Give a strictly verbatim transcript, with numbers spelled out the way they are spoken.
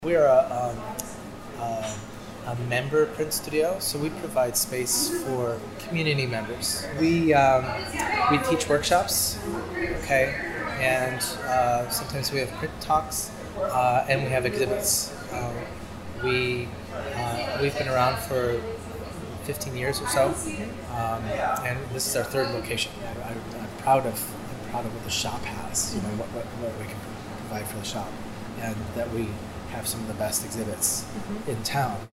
We're a, um, uh, a member print studio, so we provide space for community members. We um, we teach workshops, okay, and uh, sometimes we have print talks, uh, and we have exhibits. Uh, we uh, we've been around for fifteen years or so, um, and this is our third location. I, I, I'm proud of I'm proud of what the shop has. You know what, what, what we can provide for the shop, and that we have some of the best exhibits in town.